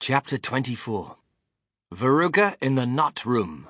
Chapter 24. Veruca in the Nut Room.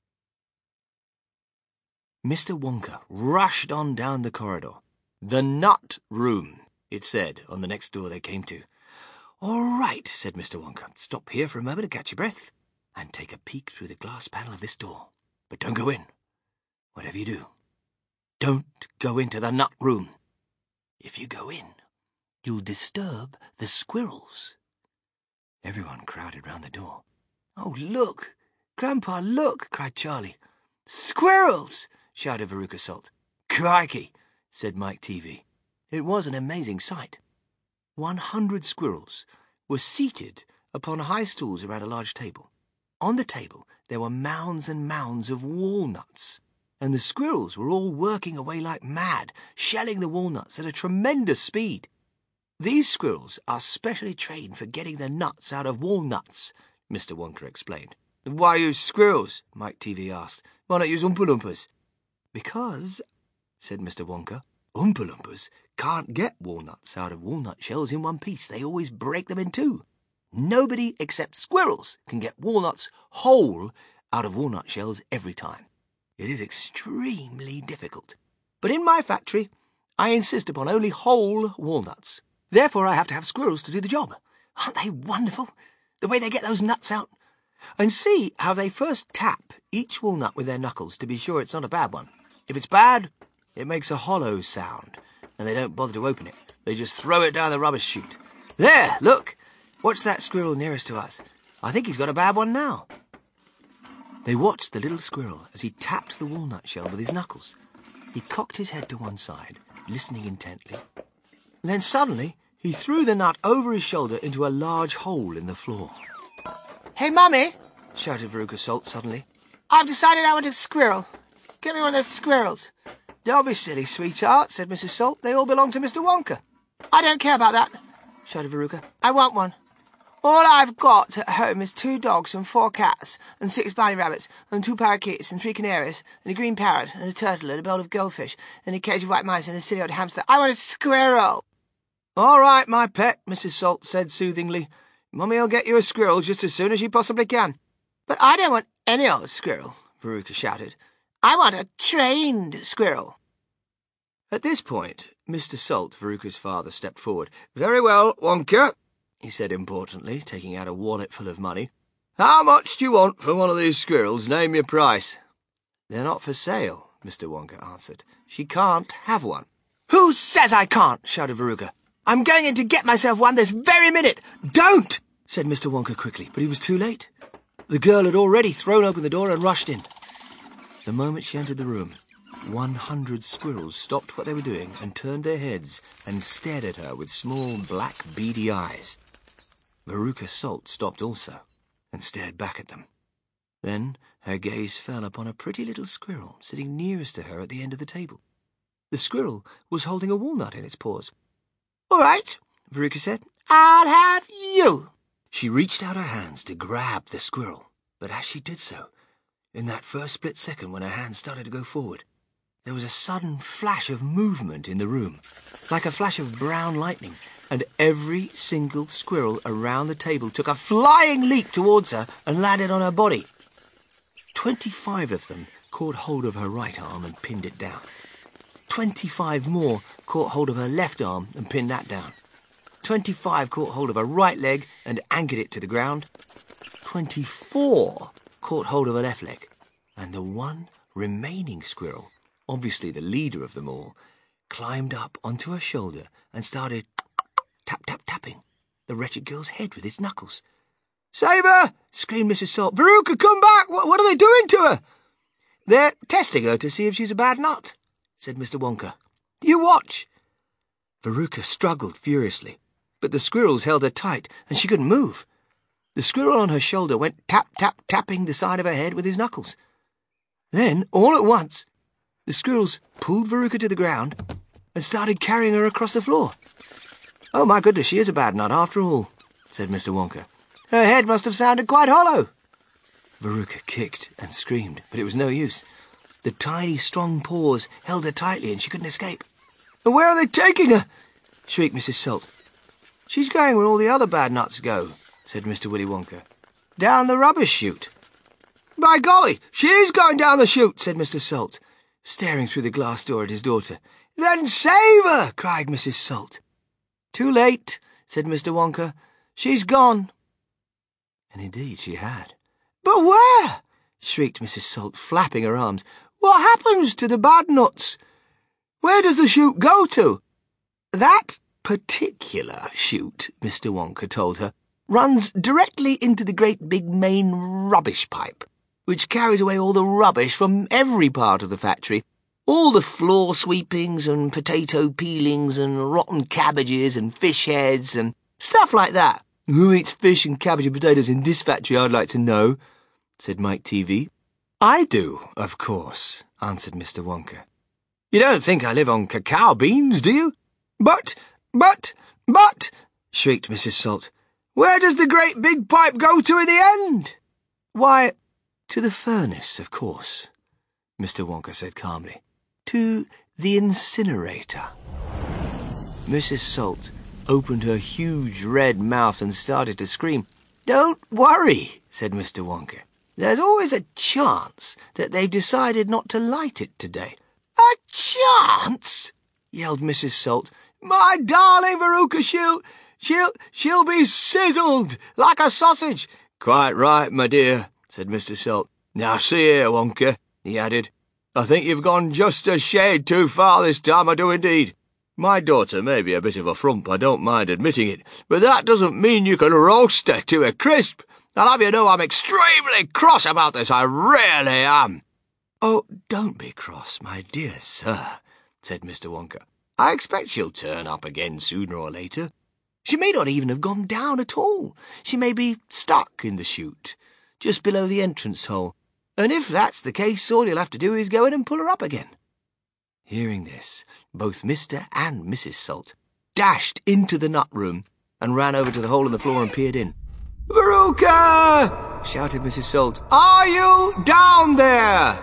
Mr. Wonka rushed on down the corridor. "The Nut Room," it said on the next door they came to. "All right," said Mr. Wonka. "Stop here for a moment to catch your breath and take a peek through the glass panel of this door. But don't go in. Whatever you do, don't go into the Nut Room. If you go in, you'll disturb the squirrels." Everyone crowded round the door. "Oh, look! Grandpa, look!" cried Charlie. "Squirrels!" shouted Veruca Salt. "Crikey!" said Mike TV. It was an amazing sight. 100 squirrels were seated upon high stools around a large table. On the table there were mounds and mounds of walnuts, and the squirrels were all working away like mad, shelling the walnuts at a tremendous speed. "These squirrels are specially trained for getting the nuts out of walnuts," Mr. Wonka explained. "Why use squirrels?" Mike TV asked. "Why not use Oompa Loompas?" "Because," said Mr. Wonka, "Oompa Loompas can't get walnuts out of walnut shells in one piece. They always break them in two. Nobody except squirrels can get walnuts whole out of walnut shells every time. It is extremely difficult. But in my factory, I insist upon only whole walnuts. Therefore, I have to have squirrels to do the job. Aren't they wonderful, the way they get those nuts out? And see how they first tap each walnut with their knuckles to be sure it's not a bad one. If it's bad, it makes a hollow sound, and they don't bother to open it. They just throw it down the rubbish chute. There, look! Watch that squirrel nearest to us. I think he's got a bad one now." They watched the little squirrel as he tapped the walnut shell with his knuckles. He cocked his head to one side, listening intently. Then suddenly he threw the nut over his shoulder into a large hole in the floor. "Hey, Mummy!" shouted Veruca Salt suddenly. "I've decided I want a squirrel. Get me one of those squirrels." "Don't be silly, sweetheart," said Mrs. Salt. "They all belong to Mr. Wonka." "I don't care about that," shouted Veruca. "I want one. All I've got at home is 2 dogs and 4 cats and 6 bunny rabbits and 2 parakeets and 3 canaries and a green parrot and a turtle and a bowl of goldfish and a cage of white mice and a silly old hamster. I want a squirrel." "All right, my pet," Mrs. Salt said soothingly. "Mummy'll get you a squirrel just as soon as she possibly can." "But I don't want any old squirrel," Veruca shouted. "I want a trained squirrel." At this point, Mr. Salt, Veruca's father, stepped forward. "Very well, Wonka," he said importantly, taking out a wallet full of money. "How much do you want for one of these squirrels? Name your price." "They're not for sale," Mr. Wonka answered. "She can't have one." "Who says I can't?" shouted Veruca. "I'm going in to get myself one this very minute." "Don't!" said Mr. Wonka quickly, but he was too late. The girl had already thrown open the door and rushed in. The moment she entered the room, 100 squirrels stopped what they were doing and turned their heads and stared at her with small, black, beady eyes. Veruca Salt stopped also and stared back at them. Then her gaze fell upon a pretty little squirrel sitting nearest to her at the end of the table. The squirrel was holding a walnut in its paws. "All right," Veruca said. "I'll have you." She reached out her hands to grab the squirrel, but as she did so, in that first split second when her hands started to go forward, there was a sudden flash of movement in the room, like a flash of brown lightning, and every single squirrel around the table took a flying leap towards her and landed on her body. 25 of them caught hold of her right arm and pinned it down. 25 more caught hold of her left arm and pinned that down. 25 caught hold of her right leg and anchored it to the ground. 24 caught hold of her left leg. And the one remaining squirrel, obviously the leader of them all, climbed up onto her shoulder and started tapping the wretched girl's head with his knuckles. "Save her!" screamed Mrs. Salt. "Veruca, come back! What are they doing to her?" "They're testing her to see if she's a bad nut," said Mr. Wonka. "You watch." Veruca struggled furiously, but the squirrels held her tight and she couldn't move. The squirrel on her shoulder went tapping the side of her head with his knuckles. Then, all at once, the squirrels pulled Veruca to the ground and started carrying her across the floor. "Oh, my goodness, she is a bad nut after all," said Mr. Wonka. "Her head must have sounded quite hollow." Veruca kicked and screamed, but it was no use. The tiny, strong paws held her tightly and she couldn't escape. "And where are they taking her?" shrieked Mrs. Salt. "She's going where all the other bad nuts go," said Mr. Willy Wonka. "Down the rubbish chute." "By golly, she is going down the chute," said Mr. Salt, staring through the glass door at his daughter. "Then save her!" cried Mrs. Salt. "Too late," said Mr. Wonka. "She's gone." And indeed she had. "But where?" shrieked Mrs. Salt, flapping her arms. "What happens to the bad nuts? Where does the chute go to?" "That particular chute," Mr. Wonka told her, "runs directly into the great big main rubbish pipe, which carries away all the rubbish from every part of the factory, all the floor sweepings and potato peelings and rotten cabbages and fish heads and stuff like that." "Who eats fish and cabbage and potatoes in this factory, I'd like to know?" said Mike TV. "I do, of course," answered Mr. Wonka. "You don't think I live on cacao beans, do you?" But, shrieked Mrs. Salt, "where does the great big pipe go to in the end?" "Why, to the furnace, of course," Mr. Wonka said calmly. "To the incinerator." Mrs. Salt opened her huge red mouth and started to scream. "Don't worry," said Mr. Wonka. "There's always a chance that they've decided not to light it today." "A chance?" yelled Mrs. Salt. "My darling Veruca, she'll be sizzled like a sausage." "Quite right, my dear," said Mr. Salt. "Now see here, Wonka," he added. "I think you've gone just a shade too far this time, I do indeed. My daughter may be a bit of a frump, I don't mind admitting it, but that doesn't mean you can roast her to a crisp. I'll have you know I'm extremely cross about this, I really am." "Oh, don't be cross, my dear sir," said Mr. Wonka. "I expect she'll turn up again sooner or later. She may not even have gone down at all. She may be stuck in the chute, just below the entrance hole. And if that's the case, all you'll have to do is go in and pull her up again." Hearing this, both Mr. and Mrs. Salt dashed into the nut room and ran over to the hole in the floor and peered in. "Veruca!" shouted Mrs. Salt. "Are you down there?"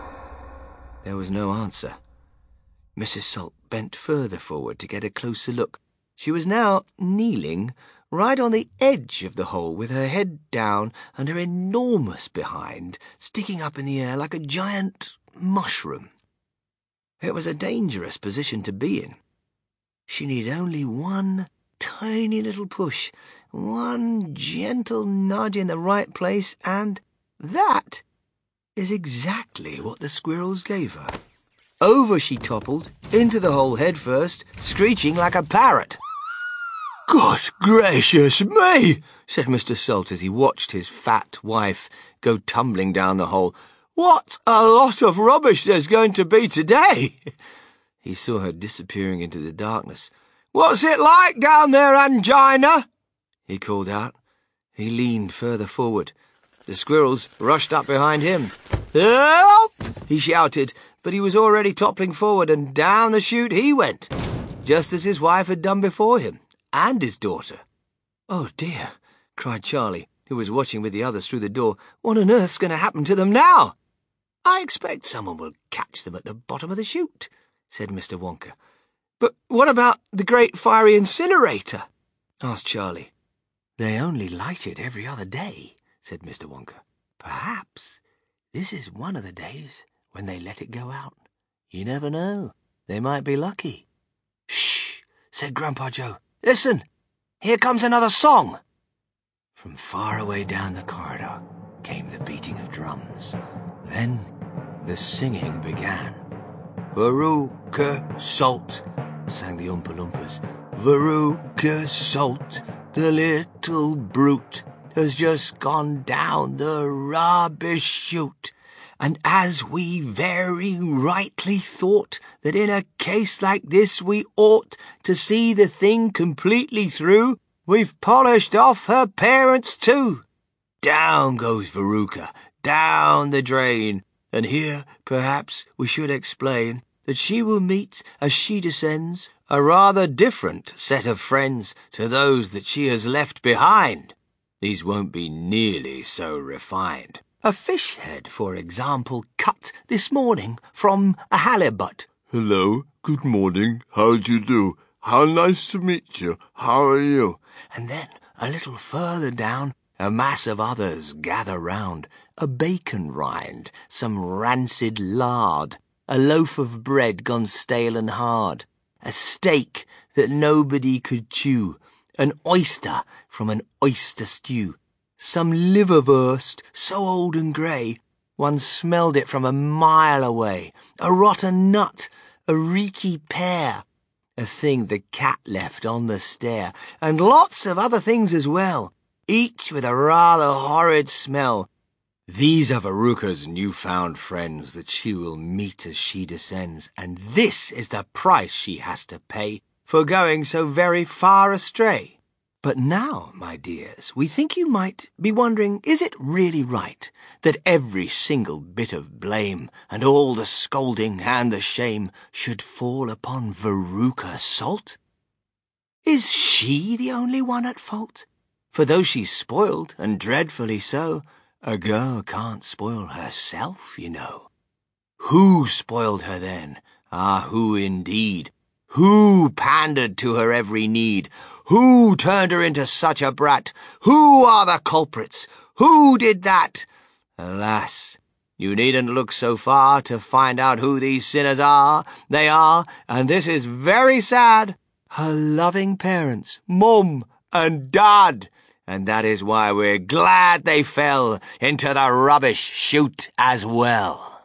There was no answer. Mrs. Salt bent further forward to get a closer look. She was now kneeling right on the edge of the hole with her head down and her enormous behind sticking up in the air like a giant mushroom. It was a dangerous position to be in. She needed only one tiny little push, one gentle nudge in the right place, and that is exactly what the squirrels gave her. Over she toppled, into the hole head first, screeching like a parrot. "Good gracious me," said Mr. Salt as he watched his fat wife go tumbling down the hole. "What a lot of rubbish there's going to be today." He saw her disappearing into the darkness. "What's it like down there, Angina?" he called out. He leaned further forward. The squirrels rushed up behind him. "Help!" he shouted, but he was already toppling forward, and down the chute he went, just as his wife had done before him, and his daughter. "Oh dear," cried Charlie, who was watching with the others through the door. "What on earth's going to happen to them now?" "I expect someone will catch them at the bottom of the chute," said Mr. Wonka. "But what about the great fiery incinerator?" asked Charlie. "They only light it every other day," said Mr. Wonka. "Perhaps this is one of the days when they let it go out. You never know. They might be lucky." "Shh," said Grandpa Joe. "Listen, here comes another song." From far away down the corridor came the beating of drums. Then the singing began. "Veruca Salt," sang the Oompa Loompas. "Veruca Salt, the little brute, has just gone down the rubbish chute. And as we very rightly thought that in a case like this we ought to see the thing completely through, we've polished off her parents too. Down goes Veruca, down the drain, and here, perhaps, we should explain that she will meet, as she descends, a rather different set of friends to those that she has left behind. These won't be nearly so refined. A fish head, for example, cut this morning from a halibut." "Hello, good morning, how do you do? How nice to meet you, how are you?" And then A little further down, a mass of others gather round. A bacon rind, some rancid lard, a loaf of bread gone stale and hard, a steak that nobody could chew, an oyster from an oyster stew, some liverwurst so old and grey, one smelled it from a mile away, a rotten nut, a reeky pear, a thing the cat left on the stair, and lots of other things as well, each with a rather horrid smell. These are Veruca's new-found friends that she will meet as she descends, and this is the price she has to pay for going so very far astray. But now, my dears, we think you might be wondering, is it really right that every single bit of blame and all the scolding and the shame should fall upon Veruca Salt? Is she the only one at fault? For though she's spoiled, and dreadfully so, a girl can't spoil herself, you know. Who spoiled her then? Ah, who indeed? Who pandered to her every need? Who turned her into such a brat? Who are the culprits? Who did that? Alas, you needn't look so far to find out who these sinners are. They are, and this is very sad, her loving parents, Mum and Dad. And that is why we're glad they fell into the rubbish chute as well.